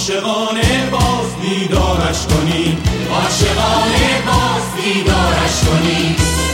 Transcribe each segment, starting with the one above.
عاشقانه باز دیدارش کنیم، عاشقانه باز دیدارش کنیم.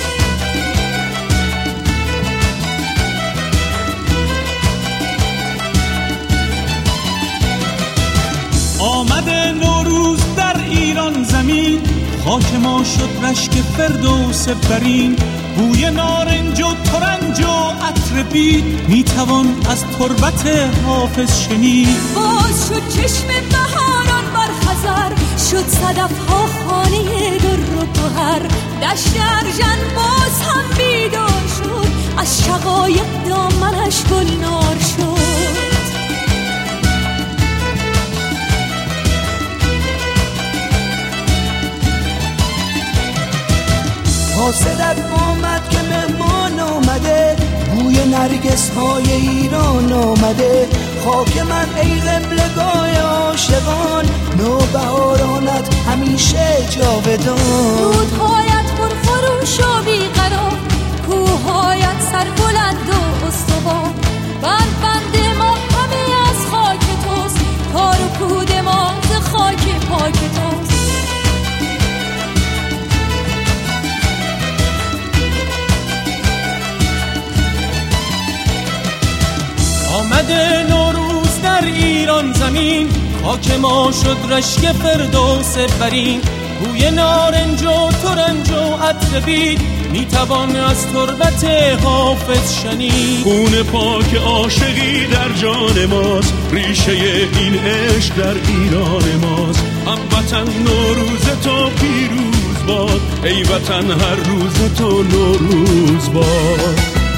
آمده نوروز در ایران زمین، خاک ما شد رشک فردوس برین. بوی نارنج و ترنج و عطر بید، میتوان از تربت حافظ شنید. باز شد چشم بهاران بر خزر، شد صدف ها خانه در و گوهر. دشت ارژن باز هم بیدار شد، از شقایق دامنش گلنار شد. حاسدت آمد که مهمان آمده، بوی نرگس های ایران آمده. خاک من ای قبلگاه عاشقان، نوبهارانت همیشه جاودان. رودهایت پرخروش و بیقرار، کوههایت سربلند و استوار. بربند ما همه از خاک توست، تار و پود ما ز خاک پاک توست. آمده نوروز در ایران زمین، خاک ما شد رشک فردوس برین. بوی نارنج و ترنج و عطر بید، میتوان از تربت حافظ شنید. خون پاک عاشقی در جان ماست، ریشه این عشق در ایران ماست. هموطن نوروز تو پیروز باد، ای وطن هر روز تو نوروز باد.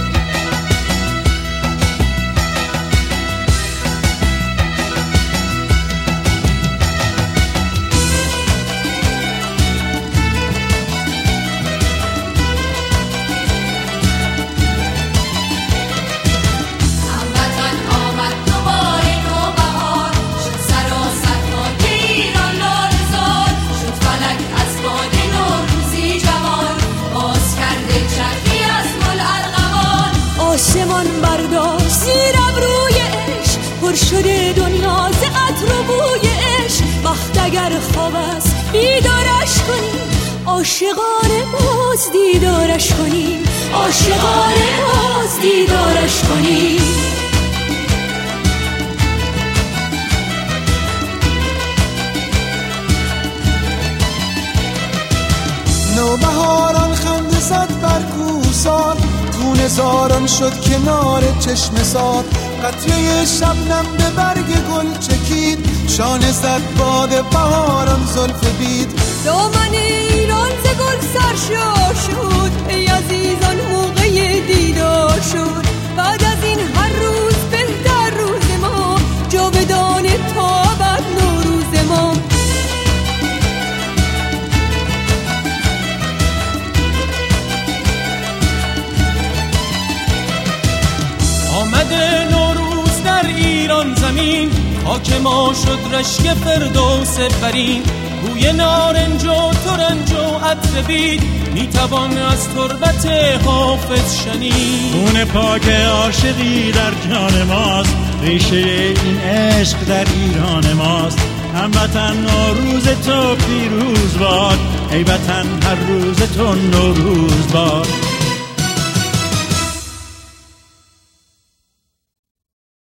آسمان برداشت زیر ابروی عشق، پر شده دنیا ز عطر و بوی عشق. وقت اگر خواب است بیدارش کنیم، عاشقانه باز دیدارش کنیم، عاشقانه باز دیدارش کنیم. نوبهاران خنده زد بر کوهسار، خون زاران شد کنار چشم سار. قطره شبنم به برگ گل چکید، شانه زد باد بهاران زلف بید. دامن ایران ز گل سرشار شد، ای عزیزان موقع دیدار شد. بعد از این هر روز بهتر روز ما، جاودانه تا ابد نوروز ما. آمده نوروز در ایران زمین، خاک ما شد رشک فردوس برین. بوی نارنج و ترنج و عطر بید، میتوان از تربت حافظ شنید. خون پاک عاشقی در جان ماست، ریشه این عشق در ایران ماست. هموطن نوروز تو پیروز باد، ای وطن هر روز تو نوروز باد.